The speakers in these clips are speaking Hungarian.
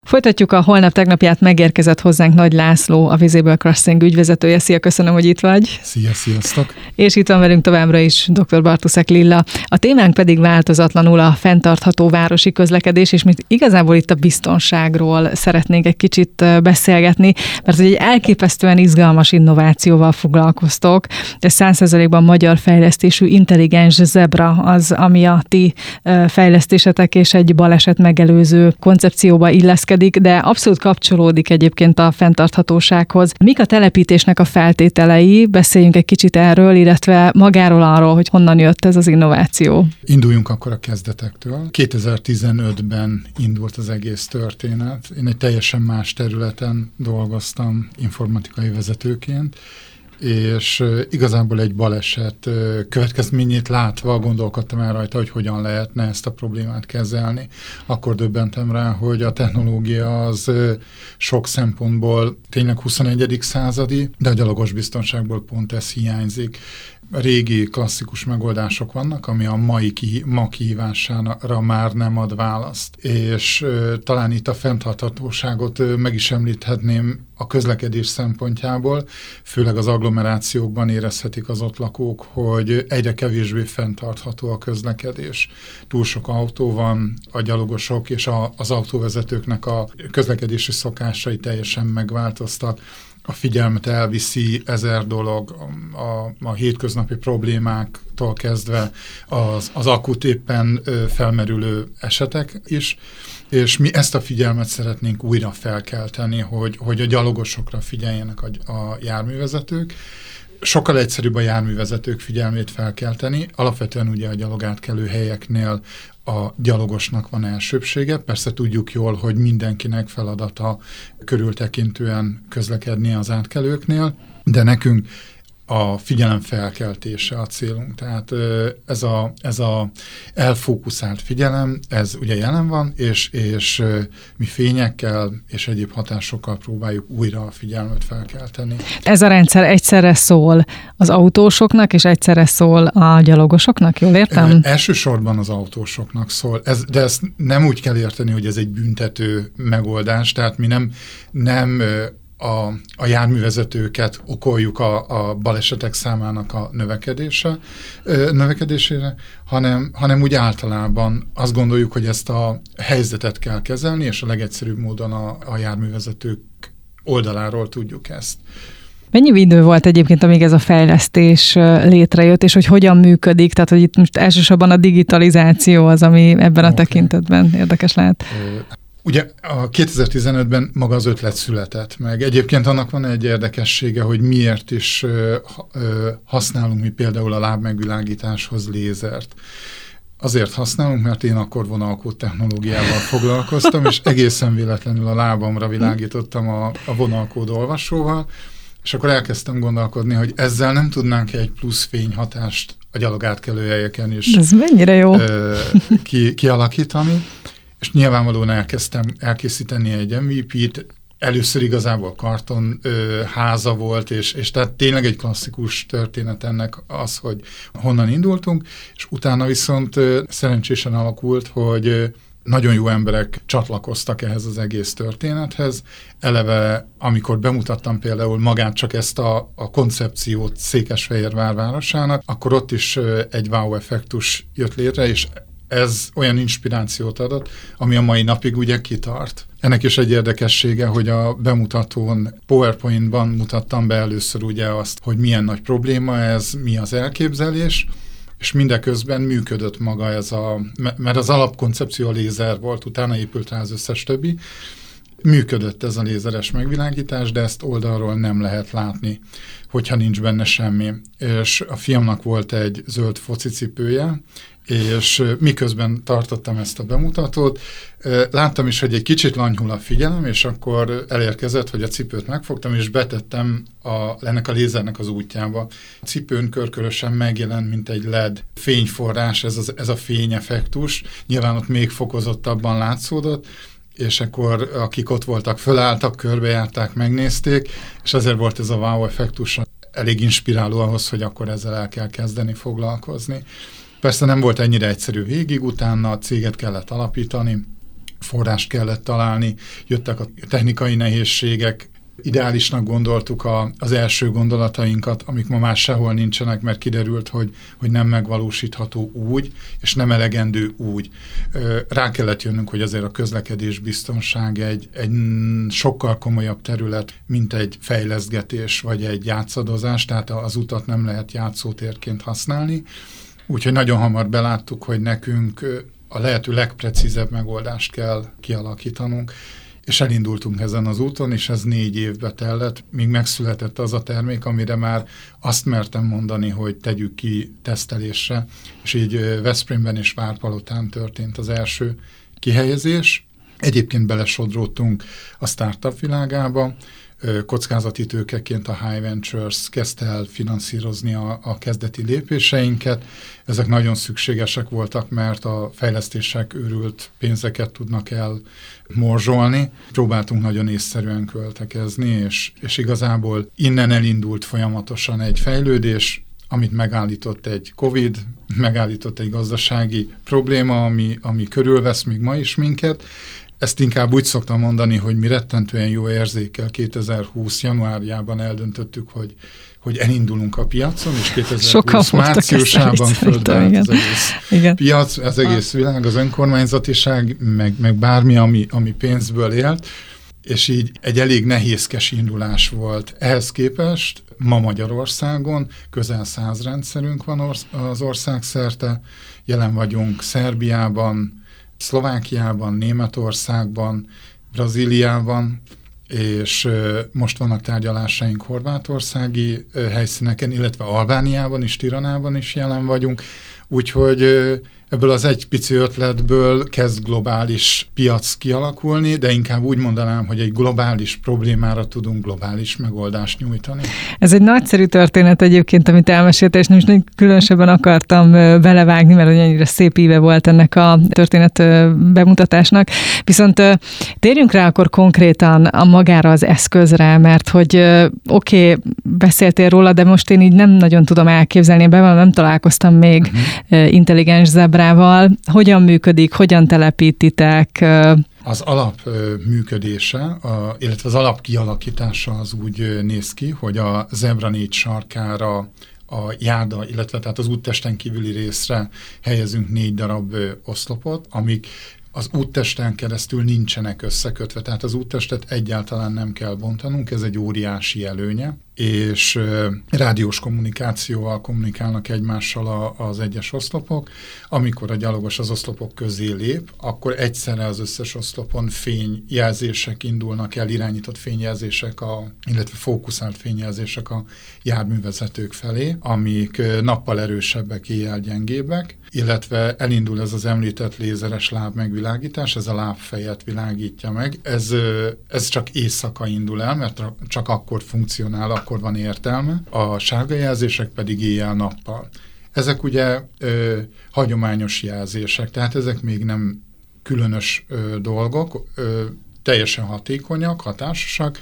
Folytatjuk a holnap tegnapját, megérkezett hozzánk Nagy László, a Visible Crossing ügyvezetője. Szia, köszönöm, hogy itt vagy. Szia, sziasztok. És itt van velünk továbbra is dr. Bartuszek Lilla. A témánk pedig változatlanul a fenntartható városi közlekedés, és mi igazából itt a biztonságról szeretnénk egy kicsit beszélgetni, mert egy elképesztően izgalmas innovációval foglalkoztok. De 100%-ban magyar fejlesztésű intelligens zebra az, ami a ti fejlesztésetek és egy baleset megelőző koncepcióba illeszkedik, de abszolút kapcsolódik egyébként a fenntarthatósághoz. Mik a telepítésnek a feltételei? Beszéljünk egy kicsit erről, illetve magáról arról, hogy honnan jött ez az innováció. Induljunk akkor a kezdetektől. 2015-ben indult az egész történet. Én egy teljesen más területen dolgoztam informatikai vezetőként, és igazából egy baleset következményét látva gondolkodtam el rajta, hogy hogyan lehetne ezt a problémát kezelni. Akkor döbbentem rá, hogy a technológia az sok szempontból tényleg 21. századi, de a gyalogos biztonságból pont ez hiányzik. Régi klasszikus megoldások vannak, ami a ma kihívására már nem ad választ. És talán itt a fenntarthatóságot meg is említhetném a közlekedés szempontjából, főleg az agglomerációkban érezhetik az ott lakók, hogy egyre kevésbé fenntartható a közlekedés. Túl sok autó van, a gyalogosok és az autóvezetőknek a közlekedési szokásai teljesen megváltoztak. A figyelmet elviszi 1000 dolog, a hétköznapi problémáktól kezdve az akut éppen felmerülő esetek is, és mi ezt a figyelmet szeretnénk újra felkelteni, hogy a gyalogosokra figyeljenek a járművezetők. Sokkal egyszerűbb a járművezetők figyelmét felkelteni, alapvetően ugye a gyalogátkelő helyeknél a gyalogosnak van elsőbsége. Persze tudjuk jól, hogy mindenkinek feladata körültekintően közlekedni az átkelőknél, de nekünk a figyelem felkeltése a célunk. Tehát ez a elfókuszált figyelem, ez ugye jelen van, és mi fényekkel és egyéb hatásokkal próbáljuk újra a figyelmet felkelteni. Ez a rendszer egyszerre szól az autósoknak, és egyszerre szól a gyalogosoknak, jól értem? Elsősorban az autósoknak szól, de ezt nem úgy kell érteni, hogy ez egy büntető megoldás, tehát mi nem a járművezetőket okoljuk a balesetek számának a növekedésére, hanem úgy általában azt gondoljuk, hogy ezt a helyzetet kell kezelni, és a legegyszerűbb módon a járművezetők oldaláról tudjuk ezt. Mennyi idő volt egyébként, amíg ez a fejlesztés létrejött, és hogy hogyan működik? Tehát, hogy itt most elsősorban a digitalizáció az, ami ebben a tekintetben érdekes lehet. Ugye a 2015-ben maga az ötlet született meg. Egyébként annak van egy érdekessége, hogy miért is használunk mi például a lábmegvilágításhoz lézert. Azért használunk, mert én akkor vonalkód technológiával foglalkoztam, és egészen véletlenül a lábamra világítottam a vonalkód olvasóval, és akkor elkezdtem gondolkodni, hogy ezzel nem tudnánk egy plusz fényhatást a gyalogátkelő helyeken is ez mennyire jó kialakítani. És nyilvánvalóan elkezdtem elkészíteni egy MVP-t, először igazából karton háza volt, és tehát tényleg egy klasszikus történet ennek az, hogy honnan indultunk, és utána viszont szerencsésen alakult, hogy nagyon jó emberek csatlakoztak ehhez az egész történethez. Eleve, amikor bemutattam például magát csak ezt a koncepciót Székesfehérvár városának, akkor ott is egy wow effektus jött létre, és ez olyan inspirációt adott, ami a mai napig ugye kitart. Ennek is egy érdekessége, hogy a bemutatón PowerPoint-ban mutattam be először ugye azt, hogy milyen nagy probléma ez, mi az elképzelés, és mindeközben működött maga mert az alapkoncepció a lézer volt, utána épült rá az összes többi, működött ez a lézeres megvilágítás, de ezt oldalról nem lehet látni, hogyha nincs benne semmi. És a fiamnak volt egy zöld focicipője, és miközben tartottam ezt a bemutatót, láttam is, hogy egy kicsit lanyhul a figyelem, és akkor elérkezett, hogy a cipőt megfogtam, és betettem ennek a lézernek az útjába. A cipőn körkörösen megjelent, mint egy LED fényforrás, ez a fényeffektus, nyilván ott még fokozottabban látszódott, és akkor akik ott voltak, fölálltak, körbejárták, megnézték, és ezért volt ez a wow effektus elég inspiráló ahhoz, hogy akkor ezzel el kell kezdeni foglalkozni. Persze nem volt ennyire egyszerű végig, utána a céget kellett alapítani, forrást kellett találni, jöttek a technikai nehézségek, ideálisnak gondoltuk az első gondolatainkat, amik ma már sehol nincsenek, mert kiderült, hogy nem megvalósítható úgy, és nem elegendő úgy. Rá kellett jönnünk, hogy azért a közlekedés biztonság egy sokkal komolyabb terület, mint egy fejlesztgetés vagy egy játszadozás, tehát az utat nem lehet játszótérként használni. Úgyhogy nagyon hamar beláttuk, hogy nekünk a lehető legprecízebb megoldást kell kialakítanunk, és elindultunk ezen az úton, és ez 4 évbe tellett, míg megszületett az a termék, amire már azt mertem mondani, hogy tegyük ki tesztelésre, és így Veszprémben és Várpalotán történt az első kihelyezés. Egyébként belesodródtunk a startup világába, kockázati tőkeként a High Ventures kezdte el finanszírozni a kezdeti lépéseinket. Ezek nagyon szükségesek voltak, mert a fejlesztések őrült pénzeket tudnak elmorzsolni. Próbáltunk nagyon észszerűen költekezni, és igazából innen elindult folyamatosan egy fejlődés, amit megállított egy Covid, megállított egy gazdasági probléma, ami körülvesz még ma is minket. Ezt inkább úgy szoktam mondani, hogy mi rettentően jó érzékkel 2020. januárjában eldöntöttük, hogy elindulunk a piacon, és 2020. márciusában földbe állt az egész piac, az egész világ, az önkormányzatiság, meg bármi, ami pénzből élt, és így egy elég nehézkes indulás volt. Ehhez képest ma Magyarországon közel 100 rendszerünk van az ország szerte, jelen vagyunk Szerbiában, Szlovákiában, Németországban, Brazíliában, és most vannak tárgyalásaink horvátországi helyszíneken, illetve Albániában és Tiranában is jelen vagyunk, úgyhogy ebből az egy pici ötletből kezd globális piac kialakulni, de inkább úgy mondanám, hogy egy globális problémára tudunk globális megoldást nyújtani. Ez egy nagyszerű történet egyébként, amit elmeséltél, és nem is különösebben akartam belevágni, mert ennyire szép íve volt ennek a történet bemutatásnak. Viszont térjünk rá akkor konkrétan a magára az eszközre, mert hogy oké, beszéltél róla, de most én így nem nagyon tudom elképzelni, nem találkoztam még intelligens zebrával. Hogyan működik, hogyan telepítitek? Az alap működése, illetve az alap kialakítása az úgy néz ki, hogy a zebra 4 sarkára a járda, illetve tehát az úttesten kívüli részre helyezünk 4 darab oszlopot, amik az úttesten keresztül nincsenek összekötve, tehát az úttestet egyáltalán nem kell bontanunk, ez egy óriási előnye, és rádiós kommunikációval kommunikálnak egymással az egyes oszlopok. Amikor a gyalogos az oszlopok közé lép, akkor egyszerre az összes oszlopon fényjelzések indulnak el, irányított fényjelzések, illetve fókuszált fényjelzések a járművezetők felé, amik nappal erősebbek, éjjel gyengébbek, illetve elindul ez az említett lézeres lábmegvilágítás, ez a lábfejet világítja meg. Ez csak éjszaka indul el, mert csak akkor funkcionál, akkor van értelme, a sárga jelzések pedig éjjel-nappal. Ezek ugye hagyományos jelzések, tehát ezek még nem különös dolgok, teljesen hatékonyak, hatásosak,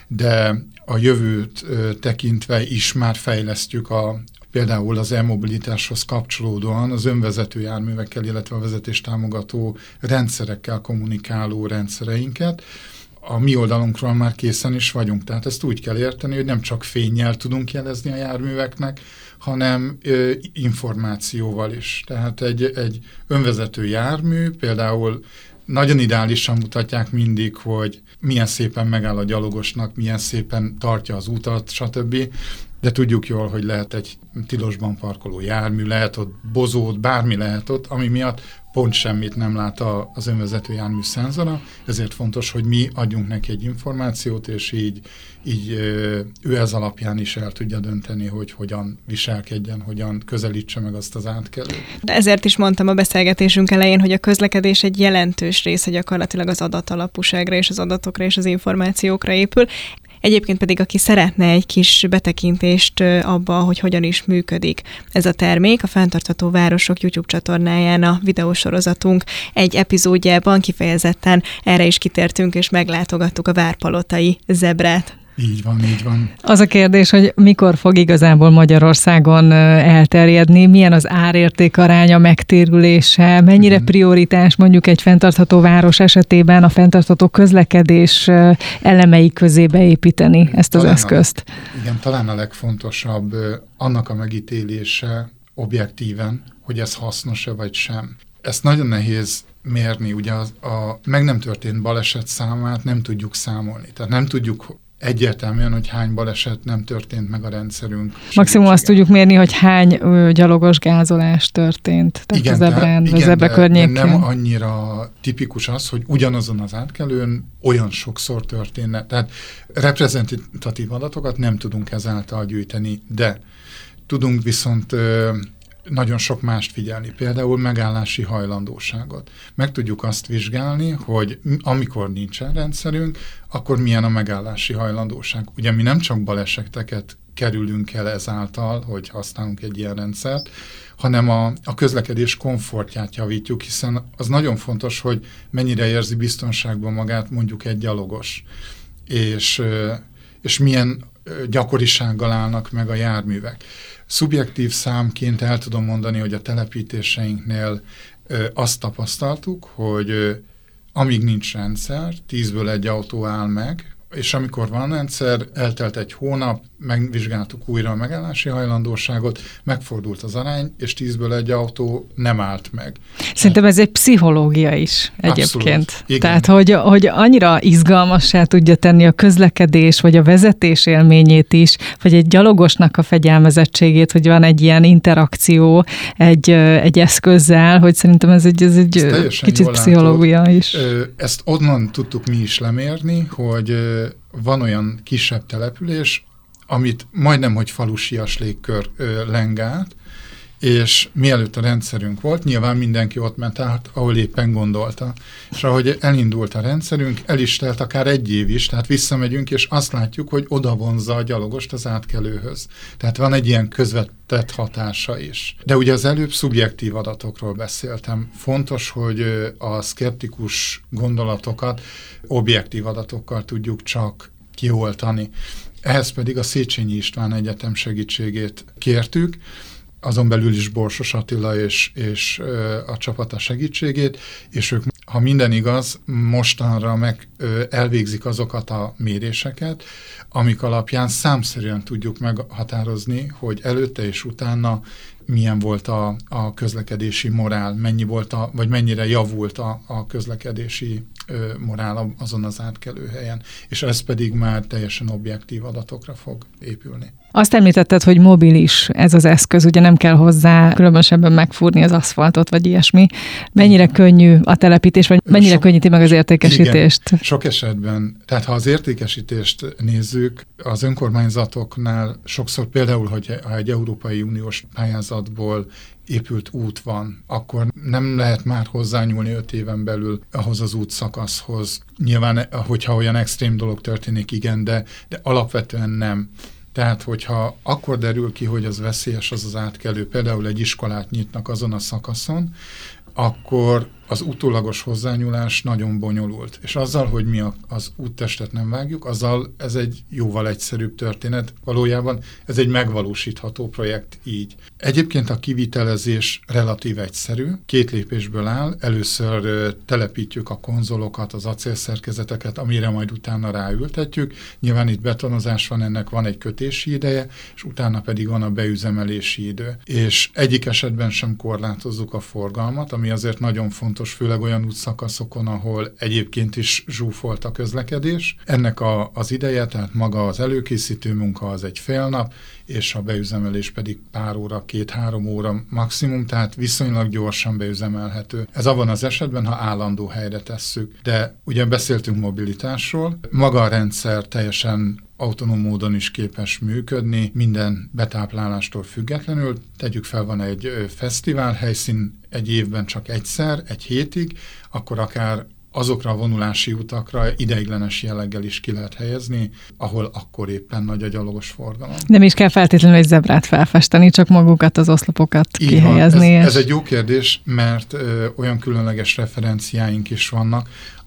de a jövőt tekintve is már fejlesztjük például az e-mobilitáshoz kapcsolódóan az önvezető járművekkel, illetve a vezetéstámogató rendszerekkel kommunikáló rendszereinket. A mi oldalunkról már készen is vagyunk, tehát ezt úgy kell érteni, hogy nem csak fénnyel tudunk jelezni a járműveknek, hanem információval is. Tehát egy önvezető jármű például nagyon ideálisan mutatják mindig, hogy milyen szépen megáll a gyalogosnak, milyen szépen tartja az utat, stb. De tudjuk jól, hogy lehet egy tilosban parkoló jármű, lehet ott bozót, bármi lehet ott, ami miatt pont semmit nem lát az önvezető jármű szenzora, ezért fontos, hogy mi adjunk neki egy információt, és így ő ez alapján is el tudja dönteni, hogy hogyan viselkedjen, hogyan közelítse meg azt az átkelőt. De ezért is mondtam a beszélgetésünk elején, hogy a közlekedés egy jelentős része gyakorlatilag az adatalapúságra és az adatokra és az információkra épül. Egyébként pedig, aki szeretne egy kis betekintést abba, hogy hogyan is működik ez a termék, a Fenntartható Városok YouTube csatornáján a videósorozatunk egy epizódjában kifejezetten erre is kitértünk, és meglátogattuk a várpalotai zebrát. Így van, így van. Az a kérdés, hogy mikor fog igazából Magyarországon elterjedni, milyen az árérték aránya, megtérülése, mennyire prioritás mondjuk egy fenntartható város esetében a fenntartható közlekedés elemei közé beépíteni ezt az eszközt? Talán a legfontosabb annak a megítélése objektíven, hogy ez hasznos-e vagy sem. Ezt nagyon nehéz mérni, ugye a meg nem történt baleset számát nem tudjuk számolni. Tehát nem tudjuk egyértelműen, hogy hány baleset nem történt meg a rendszerünk. Maximum azt tudjuk mérni, hogy hány gyalogos gázolás történt. Tehát igen, a Zebre környékén. Nem annyira tipikus az, hogy ugyanazon az átkelőn olyan sokszor történne. Tehát reprezentatív adatokat nem tudunk ezáltal gyűjteni, de tudunk viszont nagyon sok mást figyelni, például megállási hajlandóságot. Meg tudjuk azt vizsgálni, hogy amikor nincsen rendszerünk, akkor milyen a megállási hajlandóság. Ugye mi nem csak baleseteket kerülünk el ezáltal, hogy használunk egy ilyen rendszert, hanem a közlekedés komfortját javítjuk, hiszen az nagyon fontos, hogy mennyire érzi biztonságban magát mondjuk egy gyalogos, és milyen gyakorisággal állnak meg a járművek. Szubjektív számként el tudom mondani, hogy a telepítéseinknél azt tapasztaltuk, hogy amíg nincs rendszer, 10-ből 1 autó áll meg, és amikor van rendszer, eltelt egy hónap, megvizsgáltuk újra a megállási hajlandóságot, megfordult az arány, és 10-ből 1 autó nem állt meg. Szerintem ez egy pszichológia is egyébként. Abszolút, tehát, hogy annyira izgalmassá tudja tenni a közlekedés, vagy a vezetés élményét is, vagy egy gyalogosnak a fegyelmezettségét, hogy van egy ilyen interakció egy eszközzel, hogy szerintem ez egy kicsit pszichológia is. Ezt onnan tudtuk mi is lemérni, hogy van olyan kisebb település, amit majdnem, hogy falusias légkör leng át, és mielőtt a rendszerünk volt, nyilván mindenki ott ment át, ahol éppen gondolta. És ahogy elindult a rendszerünk, el is telt akár 1 év is, tehát visszamegyünk, és azt látjuk, hogy oda vonzza a gyalogost az átkelőhöz. Tehát van egy ilyen közvetett hatása is. De ugye az előbb szubjektív adatokról beszéltem. Fontos, hogy a szkeptikus gondolatokat objektív adatokkal tudjuk csak kioltani. Ehhez pedig a Széchenyi István Egyetem segítségét kértük, azon belül is Borsos Attila és a csapata segítségét, és ők, ha minden igaz, mostanra elvégzik azokat a méréseket, amik alapján számszerűen tudjuk meghatározni, hogy előtte és utána milyen volt a közlekedési morál, vagy mennyire javult a közlekedési morál azon az átkelőhelyen, és ez pedig már teljesen objektív adatokra fog épülni. Azt említetted, hogy mobilis ez az eszköz, ugye nem kell hozzá különösebben megfúrni az aszfaltot, vagy ilyesmi. Mennyire könnyű a telepítés, vagy mennyire könnyíti meg az értékesítést? Igen, sok esetben. Tehát ha az értékesítést nézzük, az önkormányzatoknál sokszor például, ha egy Európai Uniós pályázatból épült út van, akkor nem lehet már hozzányúlni 5 éven belül ahhoz az útszakaszhoz. Nyilván, hogyha olyan extrém dolog történik, igen, de alapvetően nem. Tehát, hogyha akkor derül ki, hogy az veszélyes az átkelő, például egy iskolát nyitnak azon a szakaszon, akkor az utólagos hozzányúlás nagyon bonyolult. És azzal, hogy mi az úttestet nem vágjuk, azzal ez egy jóval egyszerűbb történet. Valójában ez egy megvalósítható projekt így. Egyébként a kivitelezés relatív egyszerű. 2 lépésből áll. Először telepítjük a konzolokat, az acélszerkezeteket, amire majd utána ráültetjük. Nyilván itt betonozás van, ennek van egy kötési ideje, és utána pedig van a beüzemelési idő. És egyik esetben sem korlátozzuk a forgalmat, ami azért nagyon fontos, főleg olyan útszakaszokon, ahol egyébként is zsúfolt a közlekedés. Ennek az ideje, tehát maga az előkészítő munka az egy fél nap, és a beüzemelés pedig pár óra, 2-3 óra maximum, tehát viszonylag gyorsan beüzemelhető. Ez abban az esetben, ha állandó helyre tesszük. De ugye beszéltünk mobilitásról, maga a rendszer teljesen autonóm módon is képes működni, minden betáplálástól függetlenül. Tegyük fel, van egy fesztivál helyszín egy évben csak egyszer, 1 hétig, akkor akár azokra a vonulási utakra ideiglenes jelleggel is ki lehet helyezni, ahol akkor éppen nagy a gyalogos forgalom. Nem is kell feltétlenül egy zebrát felfesteni, csak magukat az oszlopokat kihelyezni. Ez egy jó kérdés, mert olyan különleges referenciáink is vannak,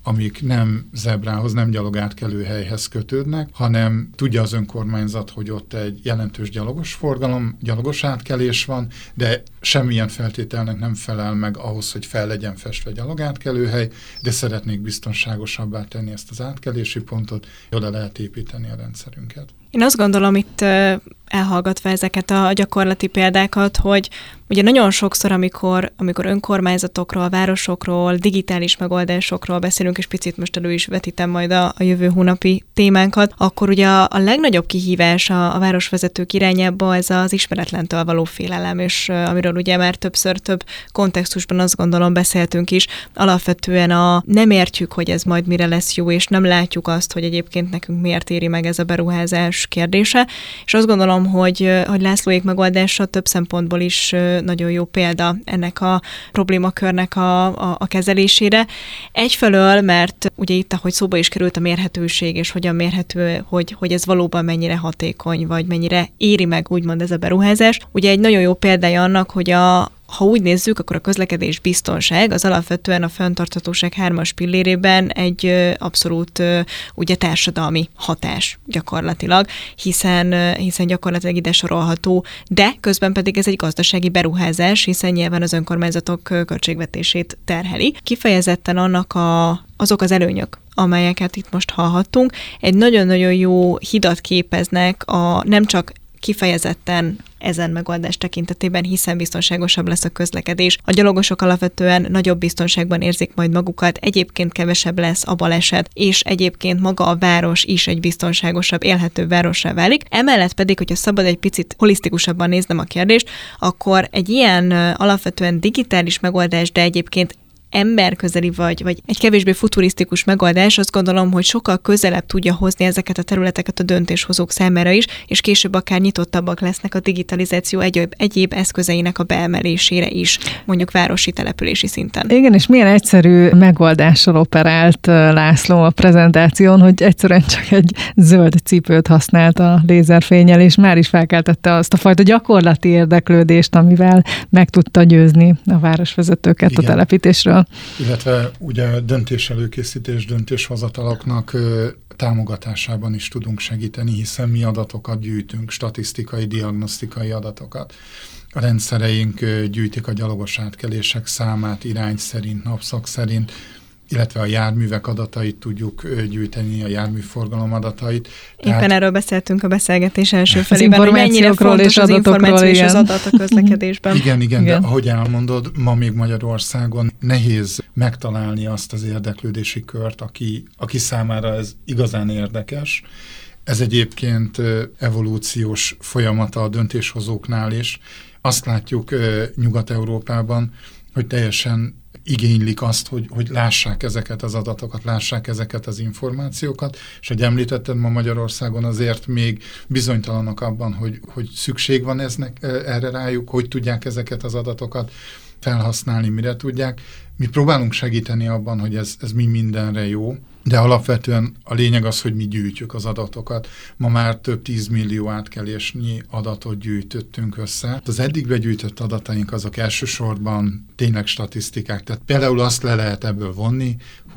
amik nem zebrához, nem gyalogátkelőhelyhez kötődnek, hanem tudja az önkormányzat, hogy ott egy jelentős gyalogos forgalom, gyalogos átkelés van, de semmilyen feltételnek nem felel meg ahhoz, hogy fel legyen festve gyalogátkelőhely, de szeretnék biztonságosabbá tenni ezt az átkelési pontot, oda lehet építeni a rendszerünket. Én azt gondolom itt elhallgatva ezeket a gyakorlati példákat, hogy ugye nagyon sokszor, amikor önkormányzatokról, városokról, digitális megoldásokról beszélünk, és picit most elő is vetítem majd a jövő hónapi témánkat, akkor ugye a legnagyobb kihívás a városvezetők irányába ez az ismeretlentől való félelem, és amiről ugye már több kontextusban azt gondolom beszéltünk is, alapvetően nem értjük, hogy ez majd mire lesz jó, és nem látjuk azt, hogy egyébként nekünk miért éri meg ez a beruházás kérdése, és azt gondolom, hogy Lászlóék megoldása több szempontból is nagyon jó példa ennek a problémakörnek a kezelésére. Egyfelől, mert ugye itt, ahogy szóba is került a mérhetőség, és hogyan mérhető, hogy ez valóban mennyire hatékony, vagy mennyire éri meg úgymond ez a beruházás. Ugye egy nagyon jó példája annak, hogy ha úgy nézzük, akkor a közlekedés biztonság az alapvetően a fenntarthatóság 3-as pillérében egy abszolút ugye társadalmi hatás gyakorlatilag, hiszen gyakorlatilag ide sorolható, de közben pedig ez egy gazdasági beruházás, hiszen nyilván az önkormányzatok költségvetését terheli. Kifejezetten annak azok az előnyök, amelyeket itt most hallhattunk, egy nagyon-nagyon jó hidat képeznek nem csak kifejezetten ezen megoldás tekintetében, hiszen biztonságosabb lesz a közlekedés. A gyalogosok alapvetően nagyobb biztonságban érzik majd magukat, egyébként kevesebb lesz a baleset, és egyébként maga a város is egy biztonságosabb, élhetőbb várossá válik. Emellett pedig, hogyha szabad egy picit holisztikusabban néznem a kérdést, akkor egy ilyen alapvetően digitális megoldás, de egyébként emberközeli vagy egy kevésbé futurisztikus megoldás, azt gondolom, hogy sokkal közelebb tudja hozni ezeket a területeket a döntéshozók számára is, és később akár nyitottabbak lesznek a digitalizáció egyéb eszközeinek a beemelésére is, mondjuk városi települési szinten. Igen, és milyen egyszerű megoldással operált László a prezentáción, hogy egyszerűen csak egy zöld cipőt használt a lézerfénnyel, és már is felkeltette azt a fajta gyakorlati érdeklődést, amivel meg tudta győzni a városvezetőket a telepítésről. Illetve ugye döntéselőkészítés, döntéshozataloknak támogatásában is tudunk segíteni, hiszen mi adatokat gyűjtünk, statisztikai, diagnosztikai adatokat. A rendszereink gyűjtik a gyalogos átkelések számát irány szerint, napszak szerint, illetve a járművek adatait tudjuk gyűjteni, a járműforgalom adatait. Éppen erről beszéltünk a beszélgetés első felében, hogy mennyire fontos az információ és az adat a közlekedésben. Igen, de ahogy elmondod, ma még Magyarországon nehéz megtalálni azt az érdeklődési kört, aki számára ez igazán érdekes. Ez egyébként evolúciós folyamata a döntéshozóknál is. Azt látjuk Nyugat-Európában, hogy teljesen igénylik azt, hogy lássák ezeket az adatokat, lássák ezeket az információkat, és hogy említetted, ma Magyarországon azért még bizonytalanak abban, hogy szükség van erre rájuk, hogy tudják ezeket az adatokat felhasználni, mire tudják. Mi próbálunk segíteni abban, hogy ez mi mindenre jó, de alapvetően a lényeg az, hogy mi gyűjtjük az adatokat. Ma már több 10 millió átkelésnyi adatot gyűjtöttünk össze. Az eddig begyűjtött adataink azok elsősorban tényleg statisztikák. Tehát például azt le lehet ebből vonni,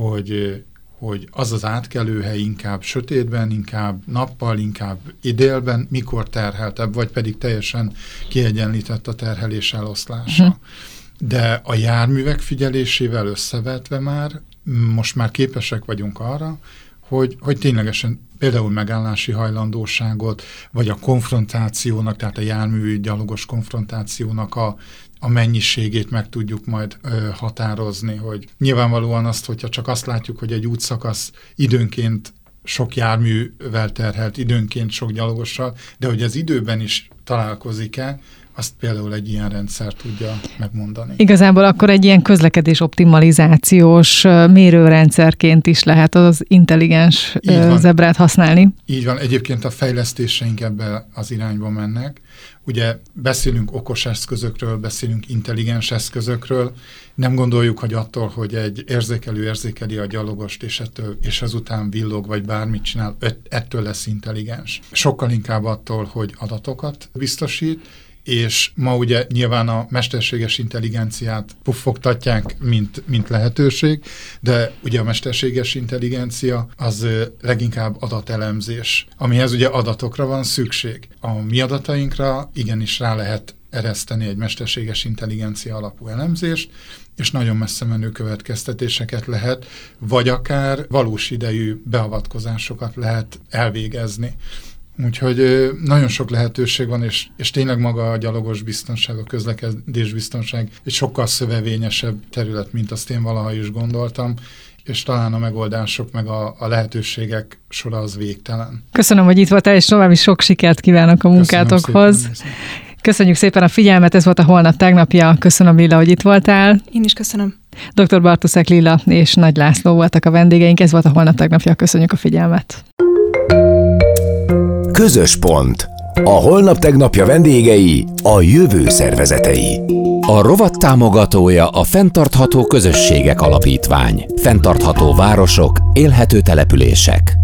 hogy az átkelőhely inkább sötétben, inkább nappal, inkább idélben, mikor terheltebb, vagy pedig teljesen kiegyenlített a terhelés eloszlása. De a járművek figyelésével összevetve most már képesek vagyunk arra, hogy ténylegesen például megállási hajlandóságot, vagy a konfrontációnak, tehát a jármű gyalogos konfrontációnak a mennyiségét meg tudjuk majd határozni, hogy nyilvánvalóan hogyha csak azt látjuk, hogy egy útszakasz időnként sok járművel terhelt, időnként sok gyalogossal, de hogy az időben is találkozik-e, azt például egy ilyen rendszer tudja megmondani. Igazából akkor egy ilyen közlekedés optimalizációs mérőrendszerként is lehet az intelligens zebrát használni. Így van, egyébként a fejlesztéseink ebbe az irányba mennek. Ugye beszélünk okos eszközökről, beszélünk intelligens eszközökről, nem gondoljuk, hogy attól, hogy egy érzékelő érzékeli a gyalogost, és ezután villog, vagy bármit csinál, ettől lesz intelligens. Sokkal inkább attól, hogy adatokat biztosít, és ma ugye nyilván a mesterséges intelligenciát puffogtatják, mint lehetőség, de ugye a mesterséges intelligencia az leginkább adatelemzés, amihez ugye adatokra van szükség. A mi adatainkra igenis rá lehet ereszteni egy mesterséges intelligencia alapú elemzést, és nagyon messze menő következtetéseket lehet, vagy akár valós idejű beavatkozásokat lehet elvégezni. Úgyhogy nagyon sok lehetőség van, és tényleg maga a gyalogos biztonság, a közlekedés biztonság egy sokkal szövevényesebb terület, mint azt én valaha is gondoltam, és talán a megoldások meg a lehetőségek sora az végtelen. Köszönöm, hogy itt voltál, és további sok sikert kívánok a munkátokhoz. Köszönjük szépen a figyelmet, ez volt a Holnap tegnapja. Köszönöm, Lilla, hogy itt voltál. Én is köszönöm. Dr. Bartuszek Lilla és Nagy László voltak a vendégeink, ez volt a Holnap tegnapja. Köszönjük a figyelmet. Közös pont. A Holnap tegnapja vendégei a jövő szervezetei. A rovat támogatója a Fenntartható Közösségek Alapítvány. Fenntartható városok, élhető települések.